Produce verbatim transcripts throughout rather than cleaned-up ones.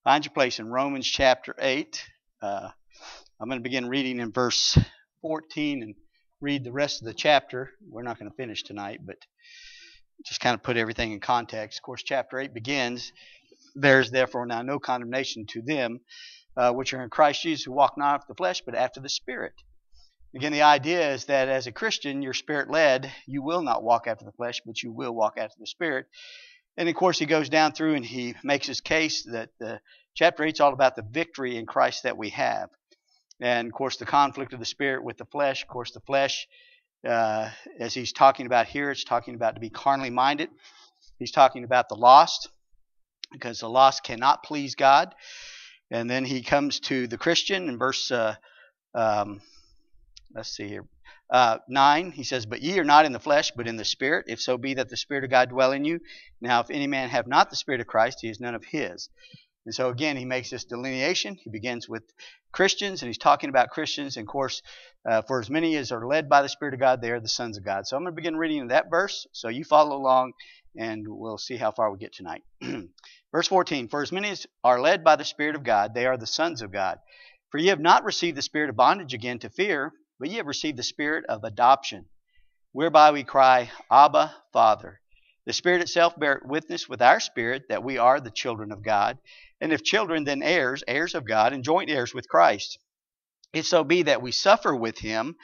Find your place in Romans chapter eight. Uh, I'm going to begin reading in verse fourteen and read the rest of the chapter. We're not going to finish tonight, but just kind of put everything in context. Of course, chapter eight begins, "There is therefore now no condemnation to them uh, which are in Christ Jesus, who walk not after the flesh, but after the Spirit." Again, the idea is that as a Christian, you're Spirit-led. You will not walk after the flesh, but you will walk after the Spirit. And of course, he goes down through and he makes his case that the chapter eight is all about the victory in Christ that we have. And of course, the conflict of the Spirit with the flesh. Of course, the flesh, uh, as he's talking about here, it's talking about to be carnally minded. He's talking about the lost, because the lost cannot please God. And then he comes to the Christian in verse, uh, um, let's see here. Uh, nine, he says, "But ye are not in the flesh, but in the Spirit, if so be that the Spirit of God dwell in you. Now, if any man have not the Spirit of Christ, he is none of his." And so again, he makes this delineation. He begins with Christians, and he's talking about Christians. And of course, uh, for as many as are led by the Spirit of God, they are the sons of God. So I'm going to begin reading that verse, so you follow along, and we'll see how far we get tonight. Verse fourteen, "For as many as are led by the Spirit of God, they are the sons of God. For ye have not received the spirit of bondage again to fear, but ye have received the Spirit of adoption, whereby we cry, Abba, Father. The Spirit itself beareth witness with our spirit that we are the children of God. And if children, then heirs, heirs of God, and joint heirs with Christ. If so be that we suffer with him,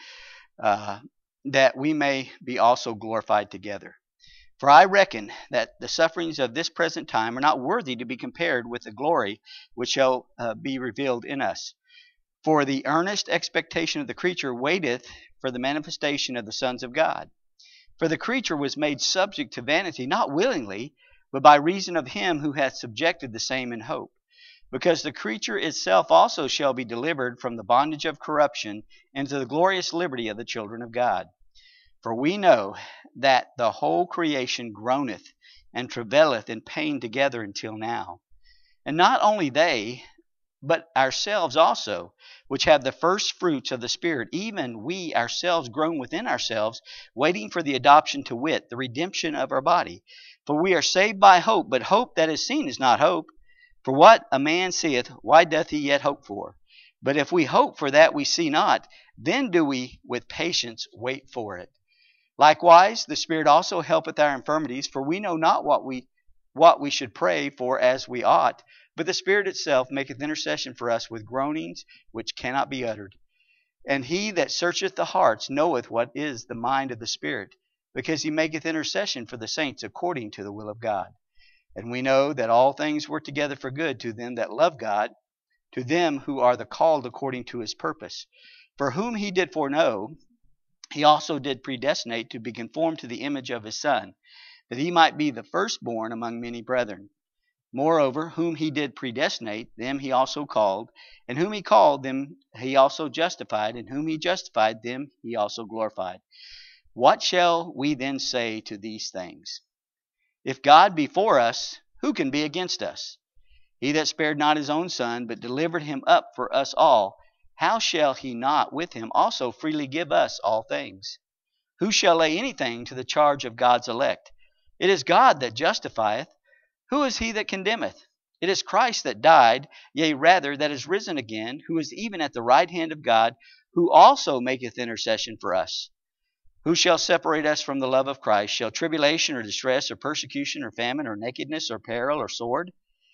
uh, that we may be also glorified together. For I reckon that the sufferings of this present time are not worthy to be compared with the glory which shall uh, be revealed in us. For the earnest expectation of the creature waiteth for the manifestation of the sons of God. For the creature was made subject to vanity, not willingly, but by reason of him who hath subjected the same in hope. Because the creature itself also shall be delivered from the bondage of corruption into the glorious liberty of the children of God. For we know that the whole creation groaneth and travaileth in pain together until now. And not only they, but ourselves also, which have the first fruits of the Spirit, even we ourselves groan within ourselves, waiting for the adoption, to wit, the redemption of our body. For we are saved by hope, but hope that is seen is not hope. For what a man seeth, why doth he yet hope for? But if we hope for that we see not, then do we with patience wait for it. Likewise, the Spirit also helpeth our infirmities, for we know not what we what we should pray for as we ought, but the Spirit itself maketh intercession for us with groanings which cannot be uttered. And he that searcheth the hearts knoweth what is the mind of the Spirit, because he maketh intercession for the saints according to the will of God. And we know that all things work together for good to them that love God, to them who are the called according to his purpose. For whom he did foreknow, he also did predestinate to be conformed to the image of his Son, that he might be the firstborn among many brethren. Moreover, whom he did predestinate, them he also called, and whom he called, them he also justified, and whom he justified, them he also glorified. What shall we then say to these things? If God be for us, who can be against us? He that spared not his own Son, but delivered him up for us all, how shall he not with him also freely give us all things? Who shall lay anything to the charge of God's elect? It is God that justifieth. Who is he that condemneth? It is Christ that died, yea rather that is risen again, who is even at the right hand of God, who also maketh intercession for us. Who shall separate us from the love of Christ? Shall tribulation or distress or persecution or famine or nakedness or peril or sword?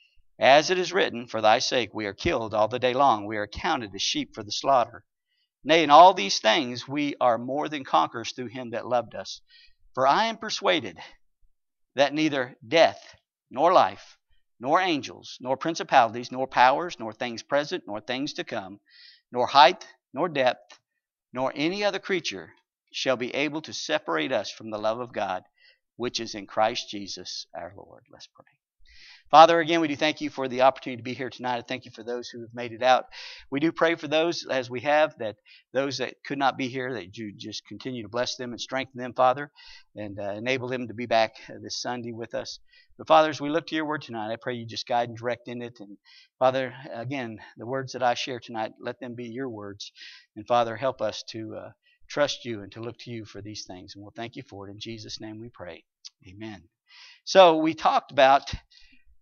As it is written, For thy sake we are killed all the day long, we are accounted as sheep for the slaughter. Nay, in all these things we are more than conquerors through him that loved us. For I am persuaded that neither death, nor life, nor angels, nor principalities, nor powers, nor things present, nor things to come, nor height, nor depth, nor any other creature shall be able to separate us from the love of God, which is in Christ Jesus our Lord. Let's pray. Father, again, we do thank you for the opportunity to be here tonight. I thank you for those who have made it out. We do pray for those, as we have, that those that could not be here, that you just continue to bless them and strengthen them, Father, and uh, enable them to be back uh, this Sunday with us. But Father, as we look to your word tonight, I pray you just guide and direct in it. And Father, again, the words that I share tonight, let them be your words. And Father, help us to uh, trust you and to look to you for these things. And we'll thank you for it. In Jesus' name we pray. Amen. So we talked about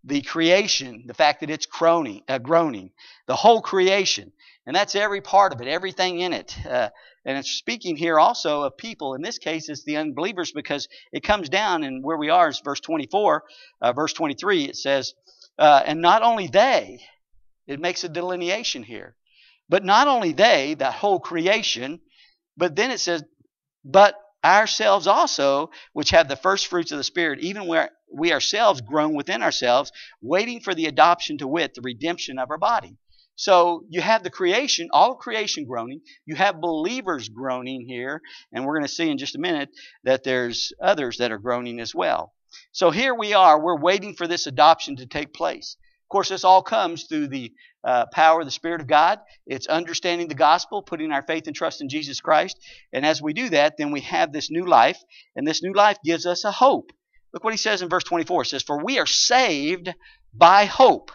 the creation, the fact that it's groaning, uh, groaning, the whole creation. And that's every part of it, everything in it. Uh, and it's speaking here also of people. In this case, it's the unbelievers, because it comes down, and where we are is verse twenty-four, uh, verse twenty-three. It says, uh, and not only they, it makes a delineation here, but not only they, that whole creation, but then it says, but ourselves also, which have the first fruits of the Spirit, even where we ourselves groan within ourselves, waiting for the adoption, to wit, the redemption of our body. So you have the creation, all of creation groaning. You have believers groaning here, and we're going to see in just a minute that there's others that are groaning as well. So here we are, we're waiting for this adoption to take place. Of course, this all comes through the uh, power of the Spirit of God. It's understanding the gospel, putting our faith and trust in Jesus Christ. And as we do that, then we have this new life, and this new life gives us a hope. Look what he says in verse twenty-four. It says, for we are saved by hope.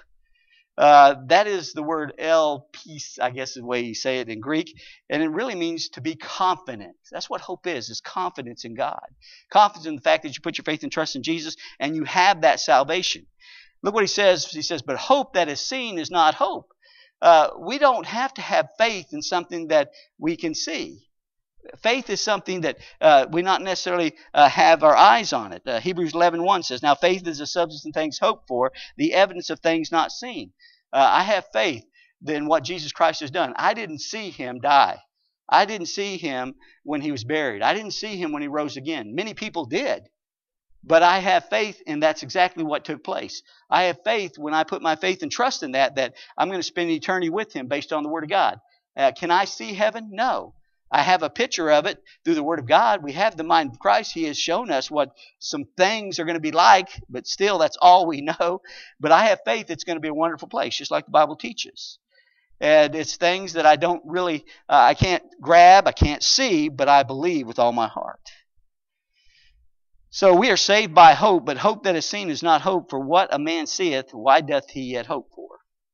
Uh, that is the word elpis, I guess is the way you say it in Greek. And it really means to be confident. That's what hope is, is confidence in God. Confidence in the fact that you put your faith and trust in Jesus and you have that salvation. Look what he says. He says, but hope that is seen is not hope. Uh, we don't have to have faith in something that we can see. Faith is something that uh, we not necessarily uh, have our eyes on it. Uh, Hebrews eleven one says, now faith is the substance of things hoped for, the evidence of things not seen. Uh, I have faith in what Jesus Christ has done. I didn't see him die. I didn't see him when he was buried. I didn't see him when he rose again. Many people did. But I have faith, and that's exactly what took place. I have faith when I put my faith and trust in that, that I'm going to spend eternity with him based on the Word of God. Uh, can I see heaven? No. I have a picture of it through the Word of God. We have the mind of Christ. He has shown us what some things are going to be like, but still that's all we know. But I have faith it's going to be a wonderful place, just like the Bible teaches. And it's things that I don't really, uh, I can't grab, I can't see, but I believe with all my heart. So we are saved by hope, but hope that is seen is not hope. For what a man seeth, why doth he yet hope for?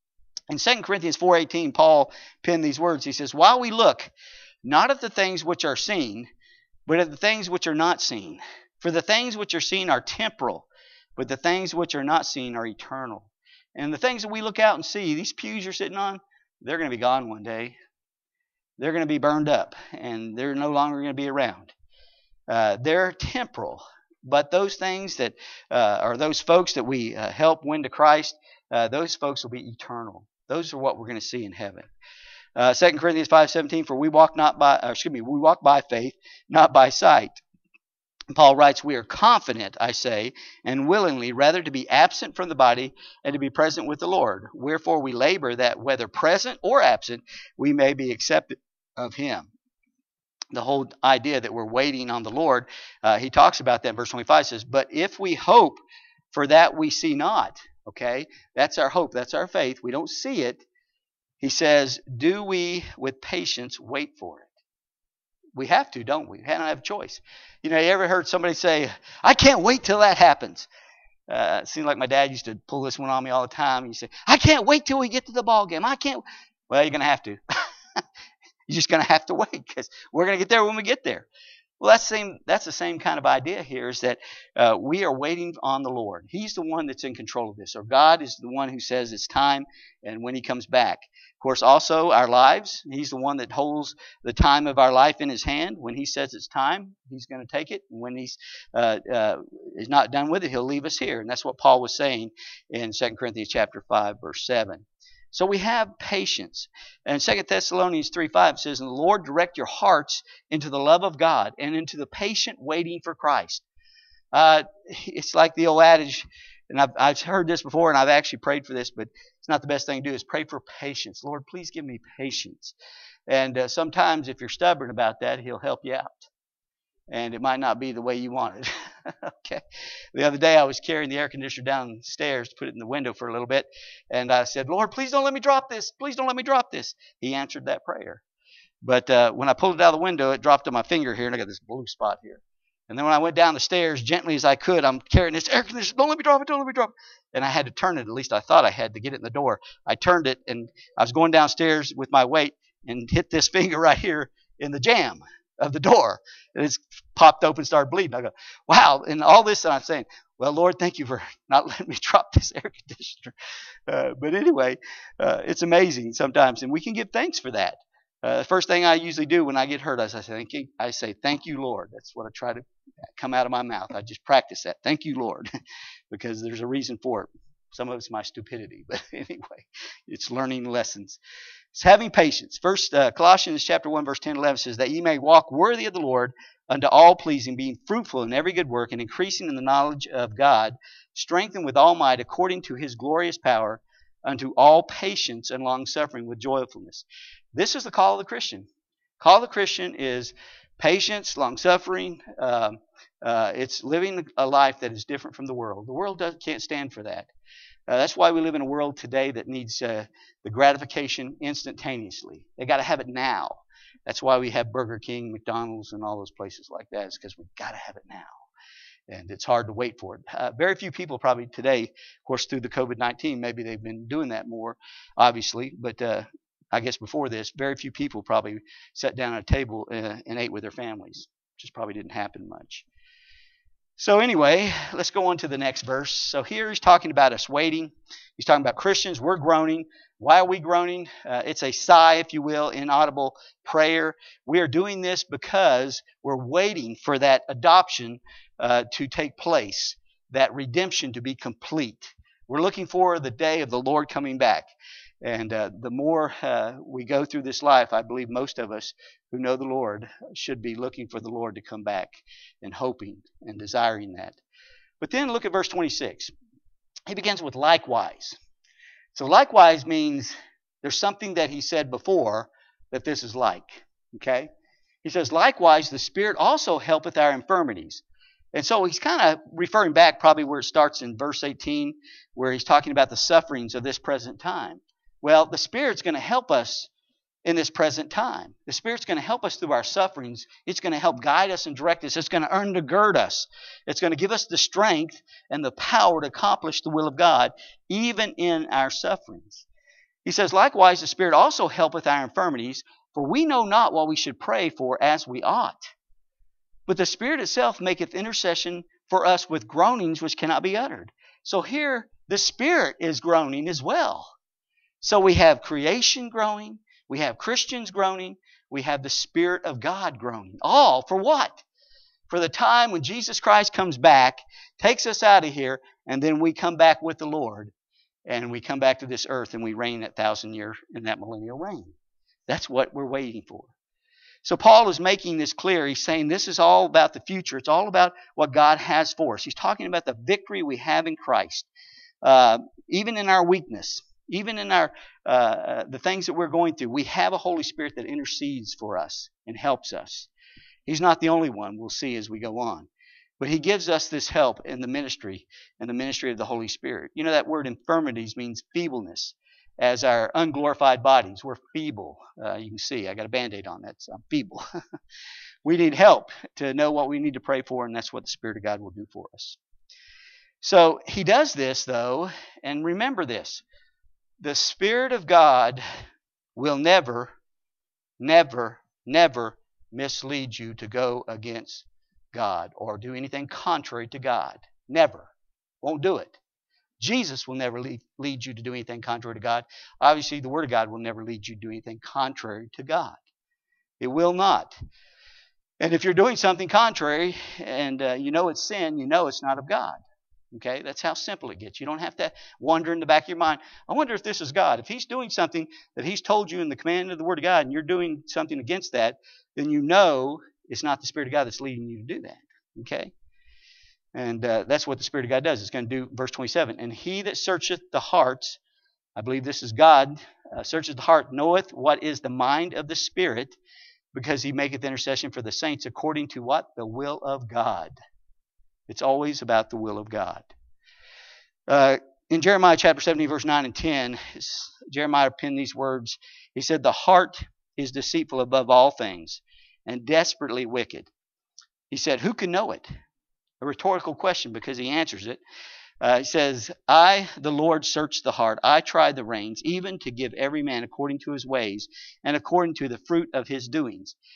In Second Corinthians four eighteen, Paul penned these words. He says, while we look not at the things which are seen, but at the things which are not seen. For the things which are seen are temporal, but the things which are not seen are eternal. And the things that we look out and see, these pews you're sitting on, they're going to be gone one day. They're going to be burned up, and they're no longer going to be around. Uh, they're temporal. But those things that uh, are those folks that we uh, help win to Christ, uh, those folks will be eternal. Those are what we're going to see in heaven. Uh, Second Corinthians five seventeen, for we walk not by, or excuse me, we walk by faith, not by sight. And Paul writes, we are confident, I say, and willingly, rather to be absent from the body and to be present with the Lord. Wherefore we labor that whether present or absent, we may be accepted of him. The whole idea that we're waiting on the Lord, uh, he talks about that in verse twenty-five, says, but if we hope for that we see not, okay, that's our hope, that's our faith, we don't see it. He says, do we with patience wait for it? We have to, don't we? We don't have a choice. You know, you ever heard somebody say, I can't wait till that happens? Uh, it seemed like my dad used to pull this one on me all the time. He said, I can't wait till we get to the ball game. I can't. Well, you're going to have to. You're just going to have to wait, because we're going to get there when we get there. Well, that's the same, that's the same kind of idea here, is that uh, we are waiting on the Lord. He's the one that's in control of this. Or God is the one who says it's time and when he comes back. Of course, also our lives. He's the one that holds the time of our life in his hand. When he says it's time, he's going to take it. And when he's uh, uh, is not done with it, he'll leave us here. And that's what Paul was saying in Second Corinthians chapter five, verse seven. So we have patience. And Second Thessalonians three five says, and the Lord direct your hearts into the love of God and into the patient waiting for Christ. Uh, it's like the old adage, and I've, I've heard this before, and I've actually prayed for this, but it's not the best thing to do, is pray for patience. Lord, please give me patience. And uh, sometimes if you're stubborn about that, he'll help you out. And it might not be the way you want it. Okay. The other day I was carrying the air conditioner downstairs to put it in the window for a little bit. And I said, Lord, please don't let me drop this. Please don't let me drop this. He answered that prayer. But uh, when I pulled it out of the window, it dropped on my finger here, and I got this blue spot here. And then when I went down the stairs, gently as I could, I'm carrying this air conditioner. Don't let me drop it. Don't let me drop it. And I had to turn it. At least I thought I had to get it in the door. I turned it, and I was going downstairs with my weight and hit this finger right here in the jamb. of the door. And it's popped open, started bleeding. I go, wow. And all this, and I'm saying, well, Lord, thank you for not letting me drop this air conditioner. Uh, but anyway, uh, it's amazing sometimes, and we can give thanks for that. Uh, the first thing I usually do when I get hurt, I say, thank you. I say, thank you, Lord. That's what I try to come out of my mouth. I just practice that. Thank you, Lord, because there's a reason for it. Some of it's my stupidity, but anyway, it's learning lessons. It's having patience. First, uh, Colossians chapter one, verse ten, eleven says that ye may walk worthy of the Lord unto all pleasing, being fruitful in every good work and increasing in the knowledge of God, strengthened with all might according to his glorious power, unto all patience and long suffering with joyfulness. This is the call of the Christian. Call of the Christian is patience, long suffering. Um, uh, it's living a life that is different from the world. The world does, can't stand for that. Uh, that's why we live in a world today that needs uh, the gratification instantaneously. They got to have it now. That's why we have Burger King, McDonald's, and all those places like that. It's because we've got to have it now. And it's hard to wait for it. Uh, very few people probably today, of course, through the covid nineteen, maybe they've been doing that more, obviously. But uh, I guess before this, very few people probably sat down at a table uh, and ate with their families. Just probably didn't happen much. So anyway, let's go on to the next verse. So here he's talking about us waiting. He's talking about Christians. We're groaning. Why are we groaning? Uh, it's a sigh, if you will, inaudible prayer. We are doing this because we're waiting for that adoption uh, to take place, that redemption to be complete. We're looking for the day of the Lord coming back. And uh, the more uh, we go through this life, I believe most of us who know the Lord should be looking for the Lord to come back and hoping and desiring that. But then look at verse twenty-six. He begins with likewise. So likewise means there's something that he said before that this is like. Okay? He says, likewise, the Spirit also helpeth our infirmities. And so he's kind of referring back probably where it starts in verse eighteen, where he's talking about the sufferings of this present time. Well, the Spirit's going to help us in this present time. The Spirit's going to help us through our sufferings. It's going to help guide us and direct us. It's going to undergird us. It's going to give us the strength and the power to accomplish the will of God, even in our sufferings. He says, likewise, the Spirit also helpeth our infirmities, for we know not what we should pray for as we ought. But the Spirit itself maketh intercession for us with groanings which cannot be uttered. So here, the Spirit is groaning as well. So we have creation groaning, we have Christians groaning, we have the Spirit of God groaning. All for what? For the time when Jesus Christ comes back, takes us out of here, and then we come back with the Lord. And we come back to this earth and we reign that thousand year in that millennial reign. That's what we're waiting for. So Paul is making this clear. He's saying this is all about the future. It's all about what God has for us. He's talking about the victory we have in Christ. Uh, even in our weakness. Even in our uh, the things that we're going through, we have a Holy Spirit that intercedes for us and helps us. He's not the only one, we'll see as we go on. But he gives us this help in the ministry, and the ministry of the Holy Spirit. You know, that word infirmities means feebleness. As our unglorified bodies, we're feeble. Uh, you can see, I got a Band-Aid on that, so I'm feeble. We need help to know what we need to pray for, and that's what the Spirit of God will do for us. So he does this, though, and remember this. The Spirit of God will never, never, never mislead you to go against God or do anything contrary to God. Never. Won't do it. Jesus will never lead, lead you to do anything contrary to God. Obviously, the Word of God will never lead you to do anything contrary to God. It will not. And if you're doing something contrary and uh, you know it's sin, you know it's not of God. Okay, that's how simple it gets. You don't have to wonder in the back of your mind, I wonder if this is God. If He's doing something that He's told you in the command of the Word of God and you're doing something against that, then you know it's not the Spirit of God that's leading you to do that. Okay? And uh, that's what the Spirit of God does. It's going to do, verse twenty-seven, and He that searcheth the hearts, I believe this is God, uh, searcheth the heart, knoweth what is the mind of the Spirit, because He maketh intercession for the saints according to what? The will of God. It's always about the will of God. Uh, in Jeremiah chapter seventeen, verse nine and ten, Jeremiah penned these words. He said, the heart is deceitful above all things and desperately wicked. He said, who can know it? A rhetorical question because he answers it. Uh, he says, I, the Lord, search the heart. I try the reins, even to give every man according to his ways and according to the fruit of his doings.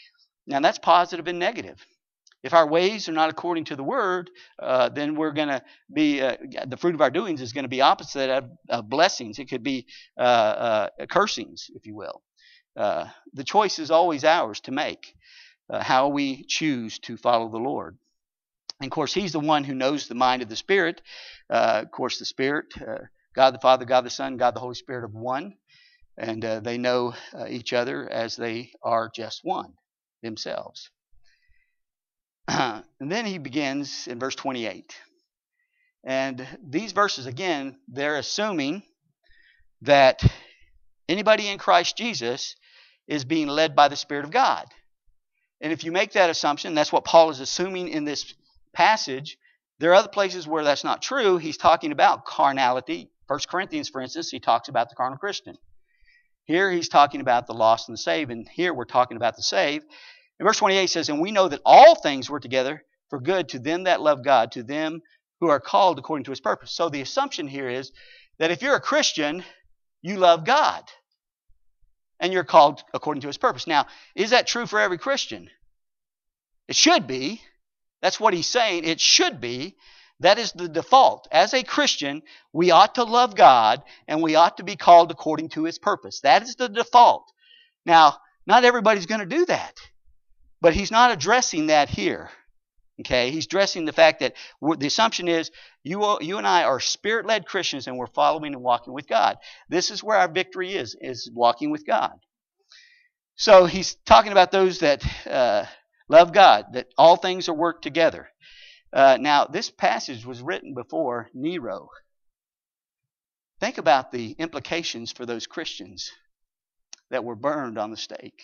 Now that's positive and negative. If our ways are not according to the Word, uh, then we're going to be, uh, the fruit of our doings is going to be opposite of, of blessings. It could be uh, uh, cursings, if you will. Uh, the choice is always ours to make, uh, how we choose to follow the Lord. And of course, He's the one who knows the mind of the Spirit. Uh, of course, the Spirit, uh, God the Father, God the Son, God the Holy Spirit of one. And uh, they know uh, each other as they are just one themselves. And then he begins in verse twenty-eight. And these verses, again, they're assuming that anybody in Christ Jesus is being led by the Spirit of God. And if you make that assumption, that's what Paul is assuming in this passage. There are other places where that's not true. He's talking about carnality. First Corinthians, for instance, he talks about the carnal Christian. Here he's talking about the lost and the saved, and here we're talking about the saved. And verse twenty-eight says, and we know that all things work together for good to them that love God, to them who are called according to His purpose. So the assumption here is that if you're a Christian, you love God. And you're called according to His purpose. Now, is that true for every Christian? It should be. That's what he's saying. It should be. That is the default. As a Christian, we ought to love God and we ought to be called according to His purpose. That is the default. Now, not everybody's going to do that. But he's not addressing that here. Okay, he's addressing the fact that the assumption is you, you and I are Spirit-led Christians and we're following and walking with God. This is where our victory is, is walking with God. So he's talking about those that uh, love God, that all things are worked together. Uh, now, this passage was written before Nero. Think about the implications for those Christians that were burned on the stake.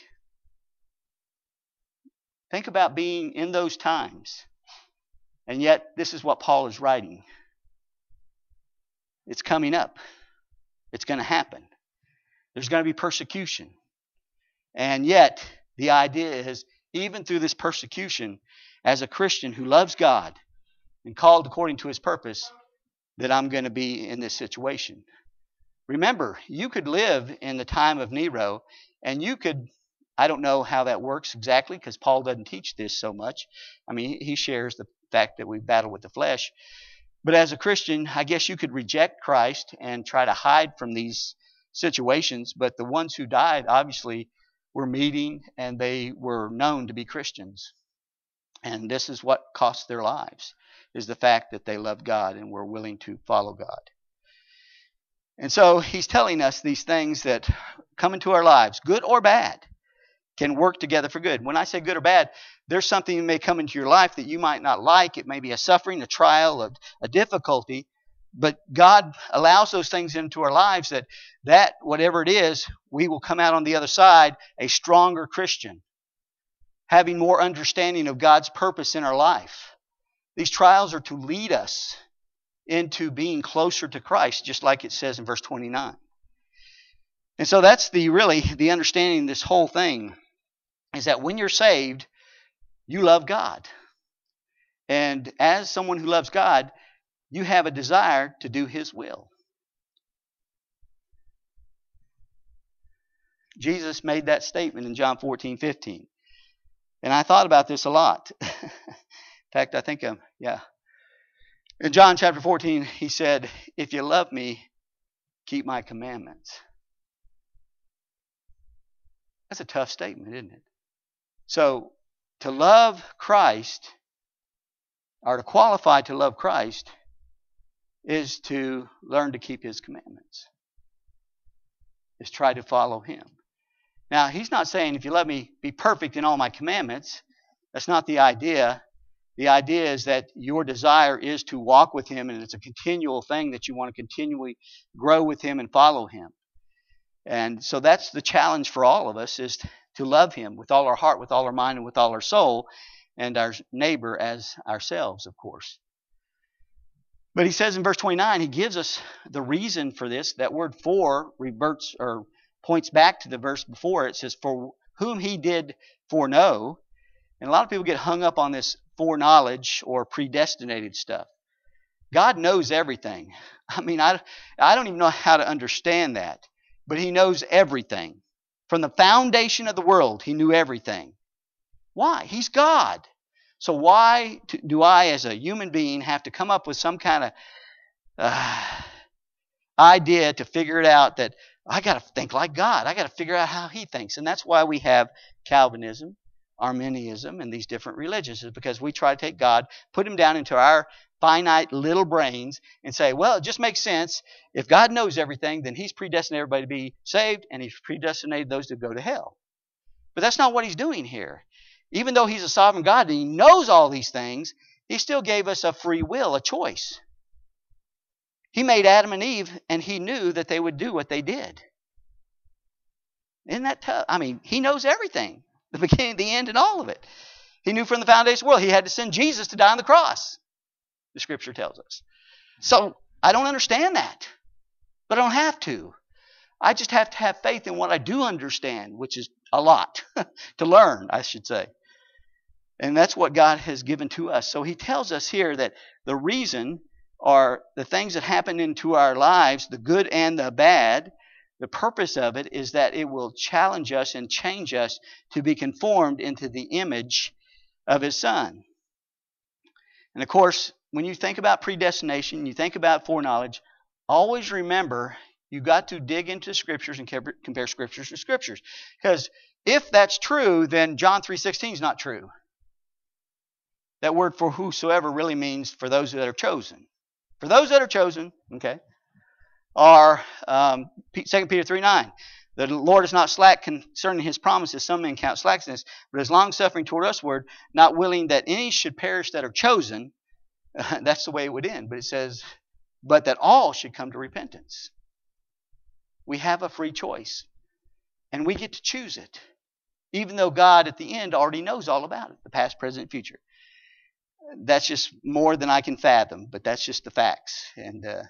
Think about being in those times. And yet, this is what Paul is writing. It's coming up. It's going to happen. There's going to be persecution. And yet, the idea is, even through this persecution, as a Christian who loves God and called according to His purpose, that I'm going to be in this situation. Remember, you could live in the time of Nero, and you could, I don't know how that works exactly because Paul doesn't teach this so much. I mean, he shares the fact that we battle with the flesh. But as a Christian, I guess you could reject Christ and try to hide from these situations. But the ones who died, obviously, were meeting and they were known to be Christians. And this is what cost their lives, is the fact that they loved God and were willing to follow God. And so he's telling us these things that come into our lives, good or bad, can work together for good. When I say good or bad, there's something that may come into your life that you might not like. It may be a suffering, a trial, a, a difficulty. But God allows those things into our lives that, that, whatever it is, we will come out on the other side a stronger Christian, having more understanding of God's purpose in our life. These trials are to lead us into being closer to Christ, just like it says in verse twenty-nine. And so that's the really the understanding of this whole thing, is that when you're saved, you love God. And as someone who loves God, you have a desire to do His will. Jesus made that statement in John fourteen fifteen. And I thought about this a lot. In fact, I think, um, yeah. In John chapter fourteen, He said, if you love me, keep my commandments. That's a tough statement, isn't it? So, to love Christ, or to qualify to love Christ, is to learn to keep His commandments. Is try to follow Him. Now, He's not saying, if you love me, be perfect in all my commandments. That's not the idea. The idea is that your desire is to walk with Him, and it's a continual thing that you want to continually grow with Him and follow Him. And so that's the challenge for all of us, is to love Him with all our heart, with all our mind, and with all our soul, and our neighbor as ourselves, of course. But he says in verse twenty-nine, he gives us the reason for this. That word for reverts or points back to the verse before. It says, for whom He did foreknow. And a lot of people get hung up on this foreknowledge or predestinated stuff. God knows everything. I mean, I, I don't even know how to understand that. But He knows everything. From the foundation of the world, He knew everything. Why? He's God. So why do I, as a human being, have to come up with some kind of uh, idea to figure it out that I got to think like God. I got to figure out how He thinks. And that's why we have Calvinism, Arminianism, and these different religions, is because we try to take God, put Him down into our finite little brains and say, well, it just makes sense. If God knows everything, then He's predestined everybody to be saved, and He's predestinated those to go to hell. But that's not what He's doing here. Even though He's a sovereign God and He knows all these things, He still gave us a free will, a choice. He made Adam and Eve, and He knew that they would do what they did. Isn't that tough? I mean, He knows everything. The beginning, the end, and all of it. He knew from the foundation of the world He had to send Jesus to die on the cross. The Scripture tells us. So, I don't understand that. But I don't have to. I just have to have faith in what I do understand, which is a lot. To learn, I should say. And that's what God has given to us. So He tells us here that the reason are the things that happen into our lives, the good and the bad. The purpose of it is that it will challenge us and change us to be conformed into the image of His Son. And of course, when you think about predestination, you think about foreknowledge, always remember you've got to dig into Scriptures and compare Scriptures to Scriptures. Because if that's true, then John three sixteen is not true. That word for whosoever really means for those that are chosen. For those that are chosen, okay, are um, Second Peter three nine. The Lord is not slack concerning His promises, some men count slackness, but is long-suffering toward usward, not willing that any should perish that are chosen. Uh, that's the way it would end. But it says, but that all should come to repentance. We have a free choice. And we get to choose it. Even though God at the end already knows all about it. The past, present, future. That's just more than I can fathom. But that's just the facts. And uh,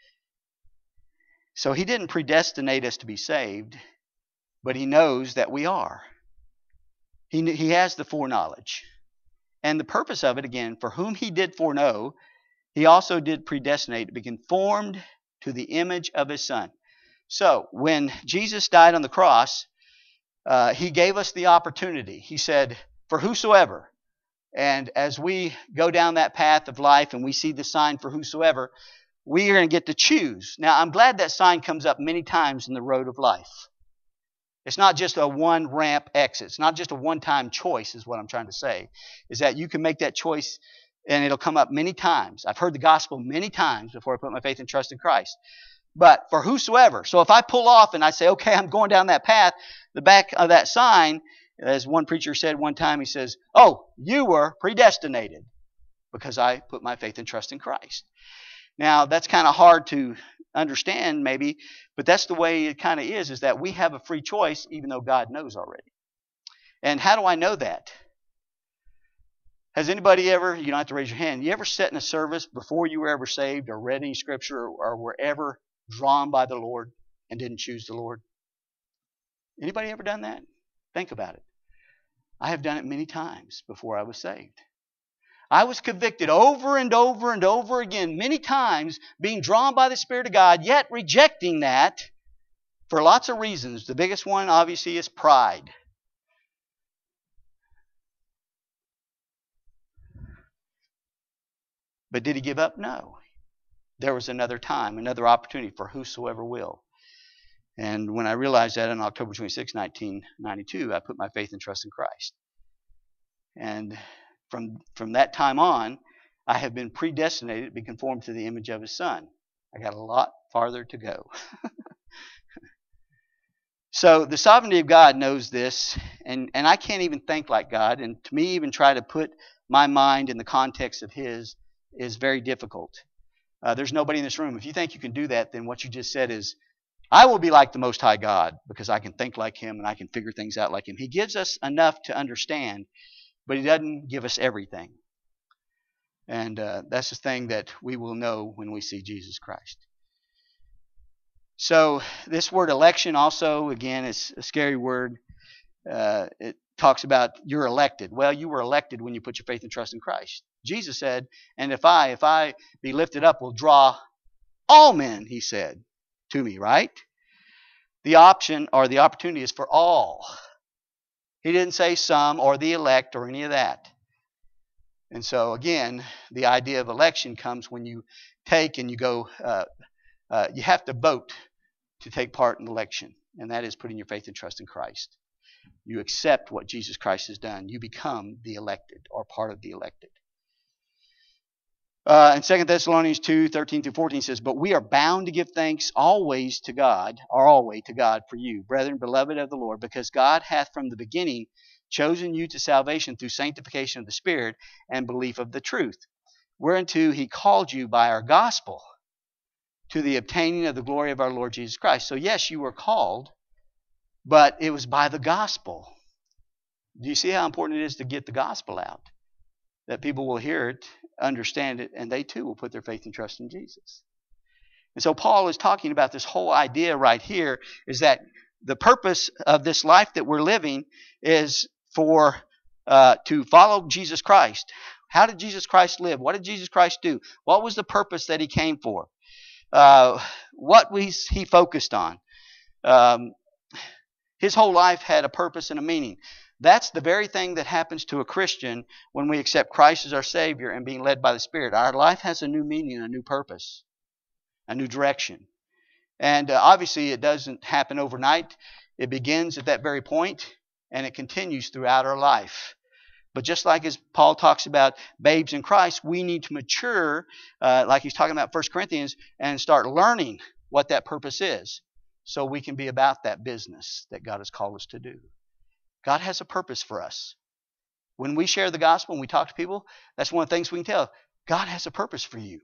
so He didn't predestinate us to be saved. But He knows that we are. He, he has the foreknowledge. And the purpose of it, again, for whom He did foreknow, He also did predestinate to be conformed to the image of His Son. So, when Jesus died on the cross, uh, He gave us the opportunity. He said, for whosoever. And as we go down that path of life and we see the sign for whosoever, we are going to get to choose. Now, I'm glad that sign comes up many times in the road of life. It's not just a one ramp exit. It's not just a one-time choice is what I'm trying to say. Is that you can make that choice and it'll come up many times. I've heard the gospel many times before I put my faith and trust in Christ. But for whosoever. So if I pull off and I say, okay, I'm going down that path, the back of that sign, as one preacher said one time, he says, oh, you were predestinated because I put my faith and trust in Christ. Now, that's kind of hard to understand maybe, but that's the way it kind of is, is that we have a free choice even though God knows already. And how do I know that? Has anybody ever, you don't have to raise your hand, you ever sat in a service before you were ever saved or read any Scripture or, or were ever drawn by the Lord and didn't choose the Lord? Anybody ever done that? Think about it. I have done it many times before I was saved. I was convicted over and over and over again, many times, being drawn by the Spirit of God, yet rejecting that for lots of reasons. The biggest one, obviously, is pride. But did He give up? No. There was another time, another opportunity for whosoever will. And when I realized that on October twenty-sixth, nineteen ninety-two, I put my faith and trust in Christ. And from, from that time on, I have been predestinated to be conformed to the image of His Son. I got a lot farther to go. So the sovereignty of God knows this, and, and I can't even think like God. And to me, even try to put my mind in the context of His is very difficult. Uh, there's nobody in this room. If you think you can do that, then what you just said is, I will be like the Most High God because I can think like Him and I can figure things out like Him. He gives us enough to understand, but He doesn't give us everything. And uh, that's the thing that we will know when we see Jesus Christ. So this word election also, again, is a scary word. Uh, it talks about you're elected. Well, you were elected when you put your faith and trust in Christ. Jesus said, and if I, if I be lifted up, will draw all men, He said, to me, right? The option or the opportunity is for all. He didn't say some or the elect or any of that. And so again, the idea of election comes when you take and you go, uh, uh, you have to vote to take part in the election. And that is putting your faith and trust in Christ. You accept what Jesus Christ has done. You become the elected or part of the elected. Uh, and Second Thessalonians two, thirteen through fourteen says, but we are bound to give thanks always to God, or always to God for you, brethren, beloved of the Lord, because God hath from the beginning chosen you to salvation through sanctification of the Spirit and belief of the truth, whereunto he called you by our gospel to the obtaining of the glory of our Lord Jesus Christ. So yes, you were called, but it was by the gospel. Do you see how important it is to get the gospel out? That people will hear it, understand it, and they too will put their faith and trust in Jesus. And so Paul is talking about this whole idea right here, is that the purpose of this life that we're living is for uh, to follow Jesus Christ. How did Jesus Christ live? What did Jesus Christ do? What was the purpose that he came for? Uh, what was he focused on? Um, his whole life had a purpose and a meaning. That's the very thing that happens to a Christian when we accept Christ as our Savior and being led by the Spirit. Our life has a new meaning, a new purpose, a new direction. And uh, obviously it doesn't happen overnight. It begins at that very point and it continues throughout our life. But just like as Paul talks about babes in Christ, we need to mature, uh, like he's talking about First Corinthians, and start learning what that purpose is so we can be about that business that God has called us to do. God has a purpose for us. When we share the gospel and we talk to people, that's one of the things we can tell. God has a purpose for you.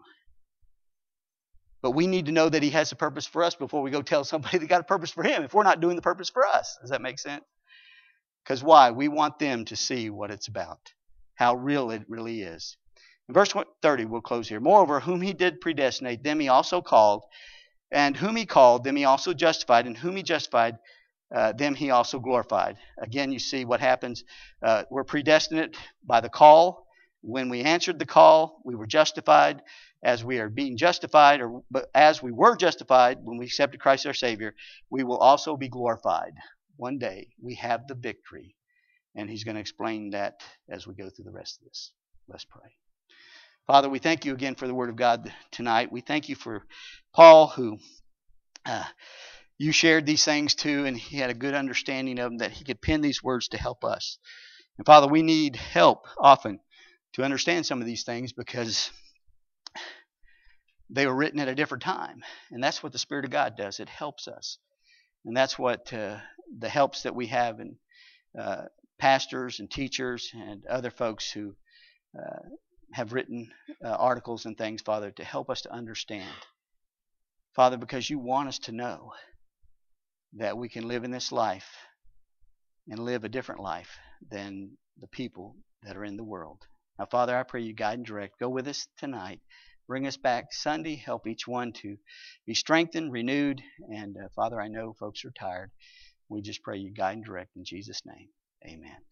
But we need to know that he has a purpose for us before we go tell somebody that got a purpose for him if we're not doing the purpose for us. Does that make sense? Because why? We want them to see what it's about, how real it really is. In verse thirty, we'll close here. Moreover, whom he did predestinate, them he also called. And whom he called, them he also justified. And whom he justified, Uh, them he also glorified. Again, you see what happens. Uh, we're predestinate by the call. When we answered the call, we were justified. As we are being justified, or but as we were justified when we accepted Christ our Savior, we will also be glorified. One day we have the victory. And he's going to explain that as we go through the rest of this. Let's pray. Father, we thank you again for the Word of God tonight. We thank you for Paul, who uh, you shared these things too, and he had a good understanding of them, that he could pen these words to help us. And Father, we need help often to understand some of these things because they were written at a different time. And that's what the Spirit of God does. It helps us. And that's what uh, the helps that we have in uh, pastors and teachers and other folks who uh, have written uh, articles and things, Father, to help us to understand. Father, because you want us to know that we can live in this life and live a different life than the people that are in the world. Now, Father, I pray you guide and direct. Go with us tonight. Bring us back Sunday. Help each one to be strengthened, renewed. And, uh, Father, I know folks are tired. We just pray you guide and direct in Jesus' name. Amen.